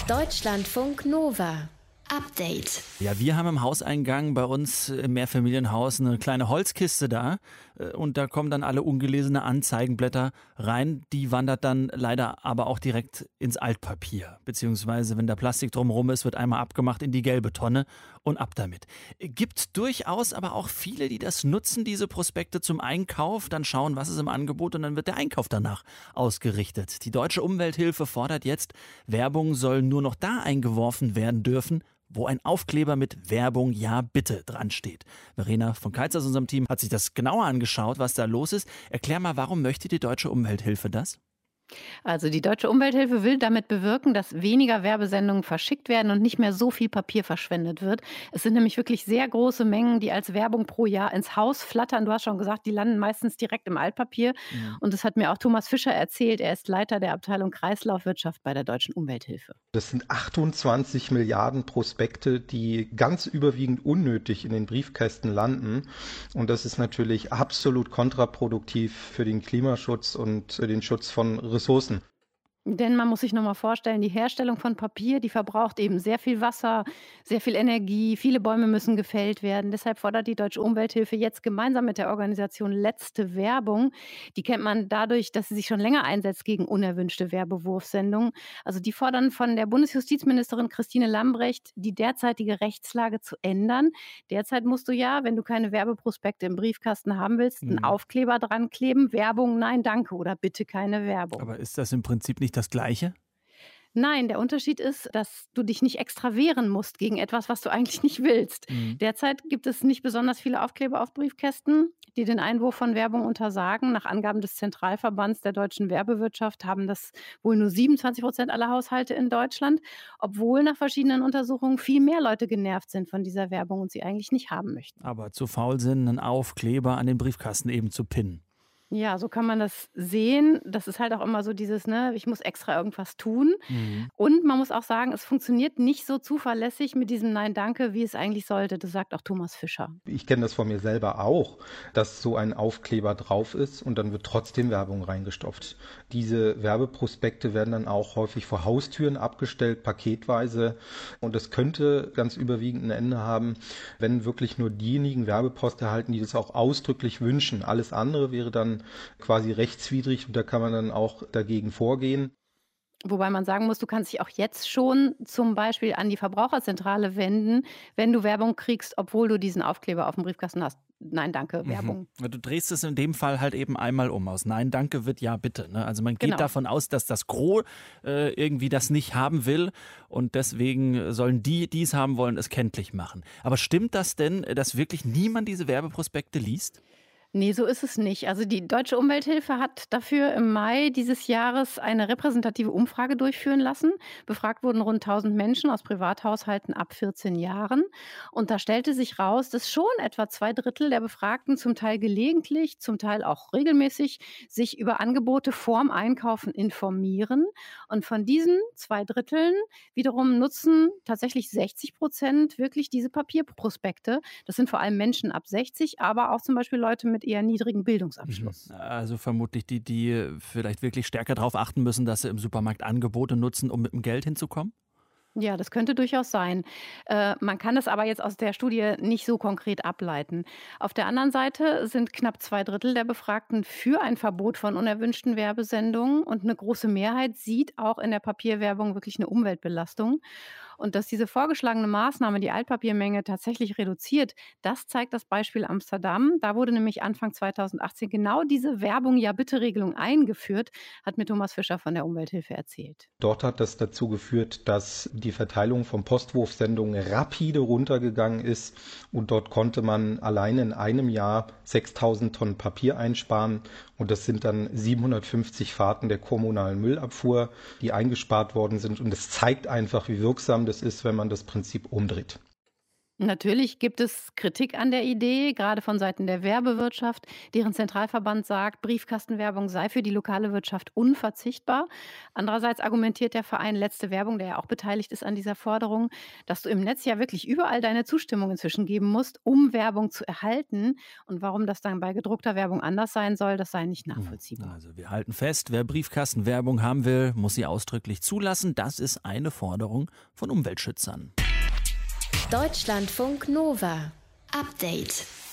Deutschlandfunk Nova. Update. Ja, wir haben im Hauseingang bei uns im Mehrfamilienhaus eine kleine Holzkiste da und da kommen dann alle ungelesene Anzeigenblätter rein. Die wandert dann leider aber auch direkt ins Altpapier. Beziehungsweise, wenn da Plastik drumherum ist, wird einmal abgemacht in die gelbe Tonne und ab damit. Gibt durchaus aber auch viele, die das nutzen, diese Prospekte zum Einkauf, dann schauen, was ist im Angebot und dann wird der Einkauf danach ausgerichtet. Die Deutsche Umwelthilfe fordert jetzt, Werbung soll nur noch da eingeworfen werden dürfen, wo ein Aufkleber mit Werbung ja bitte dran steht. Verena von Keitz aus unserem Team hat sich das genauer angeschaut, was da los ist. Erklär mal, warum möchte die Deutsche Umwelthilfe das? Also die Deutsche Umwelthilfe will damit bewirken, dass weniger Werbesendungen verschickt werden und nicht mehr so viel Papier verschwendet wird. Es sind nämlich wirklich sehr große Mengen, die als Werbung pro Jahr ins Haus flattern. Du hast schon gesagt, die landen meistens direkt im Altpapier. Ja. Und das hat mir auch Thomas Fischer erzählt. Er ist Leiter der Abteilung Kreislaufwirtschaft bei der Deutschen Umwelthilfe. Das sind 28 Milliarden Prospekte, die ganz überwiegend unnötig in den Briefkästen landen. Und das ist natürlich absolut kontraproduktiv für den Klimaschutz und für den Schutz von Ressourcen. Denn man muss sich nochmal vorstellen, die Herstellung von Papier, die verbraucht eben sehr viel Wasser, sehr viel Energie, viele Bäume müssen gefällt werden. Deshalb fordert die Deutsche Umwelthilfe jetzt gemeinsam mit der Organisation Letzte Werbung. Die kennt man dadurch, dass sie sich schon länger einsetzt gegen unerwünschte Werbewurfsendungen. Also die fordern von der Bundesjustizministerin Christine Lambrecht, die derzeitige Rechtslage zu ändern. Derzeit musst du ja, wenn du keine Werbeprospekte im Briefkasten haben willst, einen Aufkleber dran kleben, Werbung, nein, danke oder bitte keine Werbung. Aber ist das im Prinzip nicht das Gleiche? Nein, der Unterschied ist, dass du dich nicht extra wehren musst gegen etwas, was du eigentlich nicht willst. Derzeit gibt es nicht besonders viele Aufkleber auf Briefkästen, die den Einwurf von Werbung untersagen. Nach Angaben des Zentralverbands der deutschen Werbewirtschaft haben das wohl nur 27% aller Haushalte in Deutschland, obwohl nach verschiedenen Untersuchungen viel mehr Leute genervt sind von dieser Werbung und sie eigentlich nicht haben möchten. Aber zu faul sind, einen Aufkleber an den Briefkasten eben zu pinnen. Ja, so kann man das sehen. Das ist halt auch immer so dieses, ne, ich muss extra irgendwas tun. Und man muss auch sagen, es funktioniert nicht so zuverlässig mit diesem Nein, danke, wie es eigentlich sollte. Das sagt auch Thomas Fischer. Ich kenne das von mir selber auch, dass so ein Aufkleber drauf ist und dann wird trotzdem Werbung reingestopft. Diese Werbeprospekte werden dann auch häufig vor Haustüren abgestellt, paketweise. Und das könnte ganz überwiegend ein Ende haben, wenn wirklich nur diejenigen Werbepost erhalten, die das auch ausdrücklich wünschen. Alles andere wäre dann quasi rechtswidrig und da kann man dann auch dagegen vorgehen. Wobei man sagen muss, du kannst dich auch jetzt schon zum Beispiel an die Verbraucherzentrale wenden, wenn du Werbung kriegst, obwohl du diesen Aufkleber auf dem Briefkasten hast. Nein, danke, Werbung. Du drehst es in dem Fall halt eben einmal um. Aus Nein, danke wird ja bitte. Ne? Also man geht davon aus, dass das Gros irgendwie das nicht haben will und deswegen sollen die, die es haben wollen, es kenntlich machen. Aber stimmt das denn, dass wirklich niemand diese Werbeprospekte liest? Nee, so ist es nicht. Also die Deutsche Umwelthilfe hat dafür im Mai dieses Jahres eine repräsentative Umfrage durchführen lassen. Befragt wurden rund 1000 Menschen aus Privathaushalten ab 14 Jahren. Und da stellte sich raus, dass schon etwa 2/3 der Befragten zum Teil gelegentlich, zum Teil auch regelmäßig sich über Angebote vorm Einkaufen informieren. Und von diesen 2/3 wiederum nutzen tatsächlich 60% wirklich diese Papierprospekte. Das sind vor allem Menschen ab 60, aber auch zum Beispiel Leute mit eher niedrigen Bildungsabschluss. Also vermutlich die vielleicht wirklich stärker darauf achten müssen, dass sie im Supermarkt Angebote nutzen, um mit dem Geld hinzukommen? Ja, das könnte durchaus sein. Man kann das aber jetzt aus der Studie nicht so konkret ableiten. Auf der anderen Seite sind knapp 2/3 der Befragten für ein Verbot von unerwünschten Werbesendungen und eine große Mehrheit sieht auch in der Papierwerbung wirklich eine Umweltbelastung. Und dass diese vorgeschlagene Maßnahme die Altpapiermenge tatsächlich reduziert, das zeigt das Beispiel Amsterdam. Da wurde nämlich Anfang 2018 genau diese Werbung-Ja-Bitte-Regelung eingeführt, hat mir Thomas Fischer von der Umwelthilfe erzählt. Dort hat das dazu geführt, dass die Verteilung von Postwurfsendungen rapide runtergegangen ist und dort konnte man allein in einem Jahr 6000 Tonnen Papier einsparen und das sind dann 750 Fahrten der kommunalen Müllabfuhr, die eingespart worden sind und es zeigt einfach, wie wirksam das ist, wenn man das Prinzip umdreht. Natürlich gibt es Kritik an der Idee, gerade von Seiten der Werbewirtschaft, deren Zentralverband sagt, Briefkastenwerbung sei für die lokale Wirtschaft unverzichtbar. Andererseits argumentiert der Verein Letzte Werbung, der ja auch beteiligt ist an dieser Forderung, dass du im Netz ja wirklich überall deine Zustimmung inzwischen geben musst, um Werbung zu erhalten. Und warum das dann bei gedruckter Werbung anders sein soll, das sei nicht nachvollziehbar. Also wir halten fest, wer Briefkastenwerbung haben will, muss sie ausdrücklich zulassen. Das ist eine Forderung von Umweltschützern. Deutschlandfunk Nova. Update.